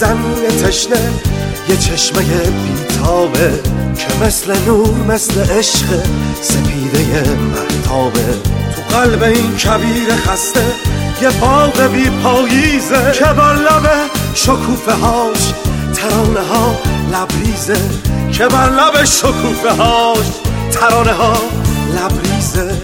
زمین تشنه یه چشمه بیتابه که مثل نور مثل عشق سپیده مهتابه. تو قلب این کبیر خسته یه باغ بی پاییزه که بر لب شکوفه هاش ترانه ها لبریزه، که بر لب شکوفه هاش ترانه ها لبریزه.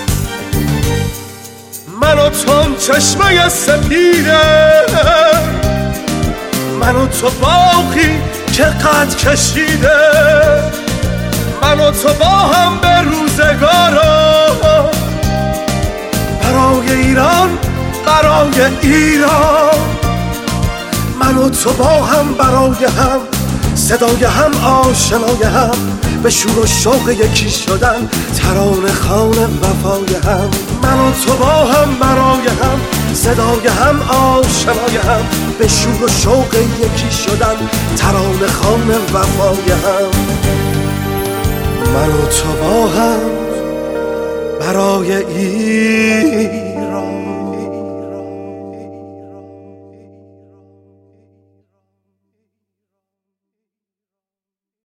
من و تو چشمه سپیده، من و تو باغی که قد کشیده، من و تو با هم به روزگارا برای ایران برای ایران. من و تو با هم برای هم، صدای هم آشنای هم، به شور و شوق یکی شدن ترانه خوان وفای هم. من و تو با هم برای هم، صدای هم آشنای هم، به شور و شوق یکی شدن ترانه خوان وفای هم. من و تو با هم برای این